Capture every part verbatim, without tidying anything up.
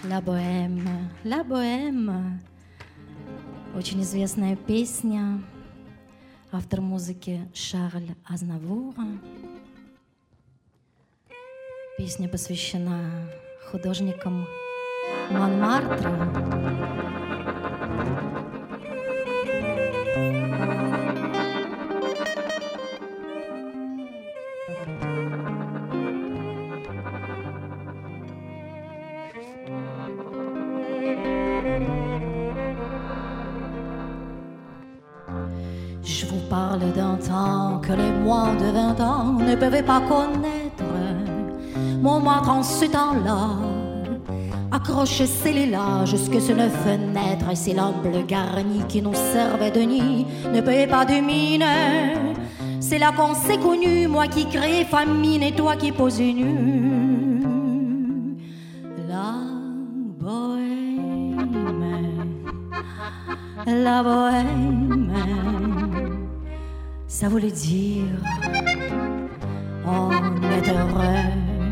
La Bohème, La Bohème. Очень известная песня. Автор музыки Шарль Азнавур. Песня посвящена художникам Монмартра. Je vous parle d'un temps que les moins de vingt ans ne peuvent pas connaître. Montmartre en ce temps-là accroche ses lilas jusque sur nos fenêtres, et ces lampes bleues garnies qui nous servaient de nid ne payaient pas de mine. C'est là qu'on s'est connus, moi qui crée famine et toi qui poses nu. La bohème, la bohème, ça voulait dire on est heureux.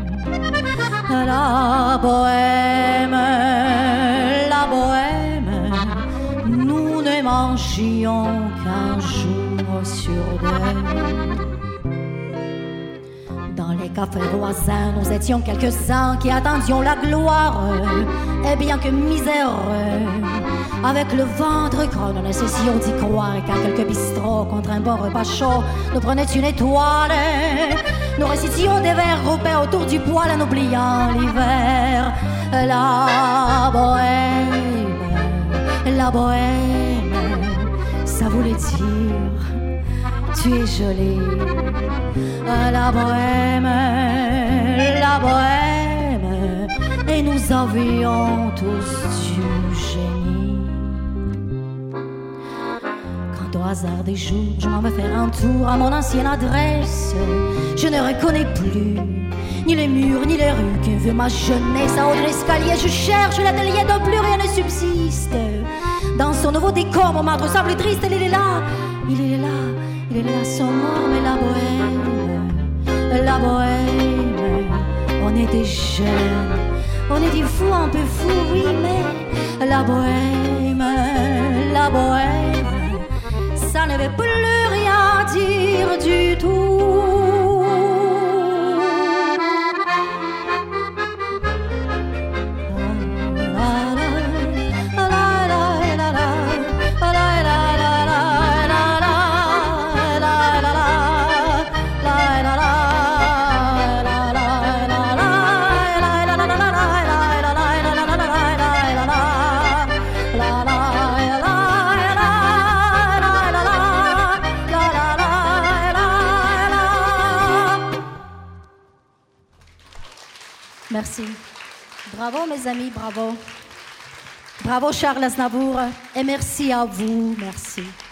La bohème, la bohème, nous ne mangions qu'un jour sur deux. Dans les cafés voisins, nous étions quelques-uns qui attendions la gloire. Et bien que miséreux, avec le ventre creux, nous ne cessions d'y croire. Car quelques bistrots contre un bon repas chaud nous prenaient une étoile. Nous récitions des vers européens autour du poêle en oubliant l'hiver. La bohème, la bohème, ça voulait dire tu es jolie. La bohème, la bohème, et nous avions tous du génie. Quand au hasard des jours je m'en vais faire un tour à mon ancienne adresse, je ne reconnais plus ni les murs ni les rues qui vu ma jeunesse. En haut de l'escalier je cherche l'atelier dont plus rien ne subsiste. Dans son nouveau décor, mon marbre semble triste. Il est là, il est là, il est là, son mort. Mais la bohème, la bohème, on était jeunes, on était fous, un peu fous, oui, mais la bohème, la bohème, ça ne veut plus rien dire du tout. Merci. Bravo mes amis, bravo. Bravo Charles Aznavour et merci à vous, merci.